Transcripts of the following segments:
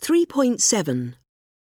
3.7.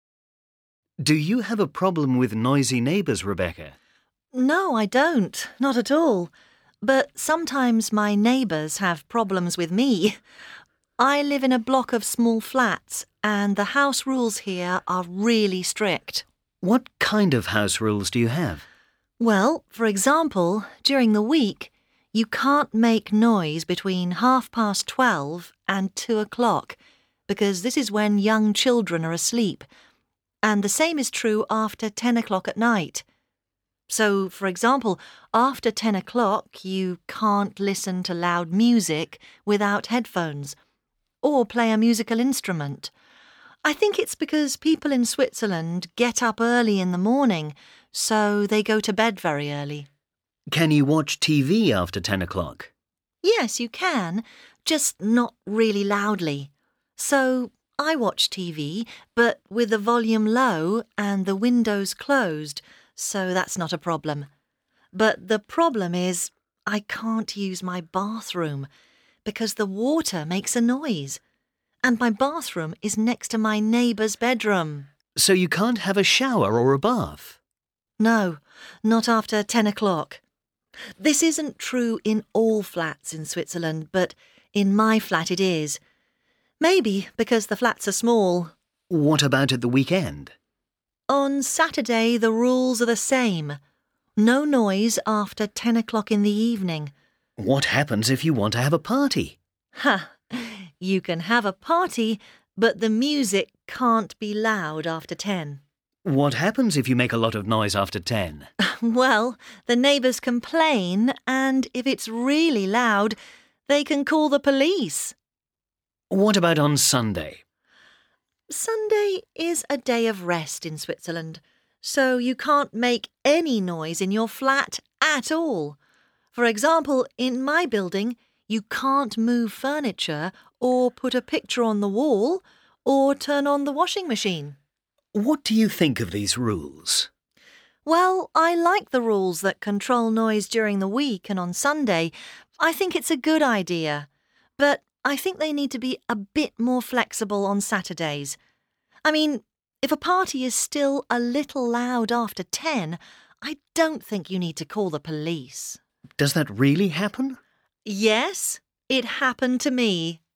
Do you have a problem with noisy neighbours, Rebecca? No, I don't. Not at all. But sometimes my neighbours have problems with me. I live in a block of small flats and the house rules here are really strict. What kind of house rules do you have? Well, for example, during the week, you can't make noise between 12:30 and 2 o'clock because this is when young children are asleep. And the same is true after 10 o'clock at night. So, for example, after 10 o'clock, you can't listen to loud music without headphones or play a musical instrument. I think it's because people in Switzerland get up early in the morning, so they go to bed very early. Can you watch TV after 10 o'clock? Yes, you can, just not really loudly. So I watch TV, but with the volume low and the windows closed, so that's not a problem. But the problem is I can't use my bathroom because the water makes a noise. And my bathroom is next to my neighbour's bedroom. So you can't have a shower or a bath? No, not after 10 o'clock. This isn't true in all flats in Switzerland, but in my flat it is. Maybe because the flats are small. What about at the weekend? On Saturday, the rules are the same. No noise after 10 o'clock in the evening. What happens if you want to have a party? Ha! You can have a party, but the music can't be loud after 10. What happens if you make a lot of noise after 10? Well, the neighbours complain, and if it's really loud, they can call the police. What about on Sunday? Sunday is a day of rest in Switzerland, so you can't make any noise in your flat at all. For example, in my building, you can't move furniture or put a picture on the wall or turn on the washing machine. What do you think of these rules? Well, I like the rules that control noise during the week and on Sunday. I think it's a good idea. But I think they need to be a bit more flexible on Saturdays. I mean, if a party is still a little loud after 10, I don't think you need to call the police. Does that really happen? Yes, it happened to me.